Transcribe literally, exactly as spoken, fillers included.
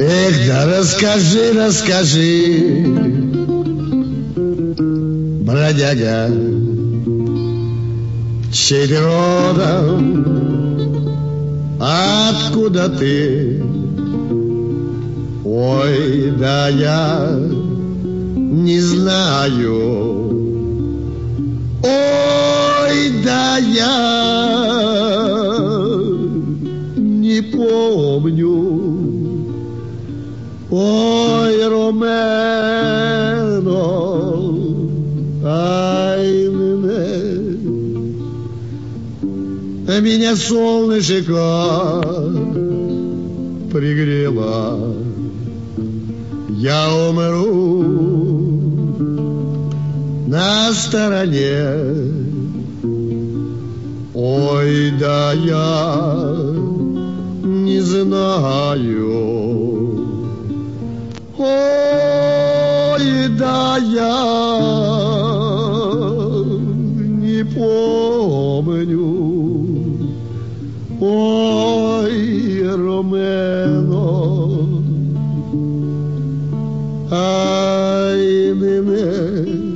Эх, да расскажи, расскажи, бродяга, чей ты родом, откуда ты? Ой, да я не знаю. Ой, да я не помню. Ой, Ромено, ай, мене, меня солнышко пригрело, я умру на стороне. Ой, да я не знаю. Ой, да я не помню. Ой, Ромено, ай, мене.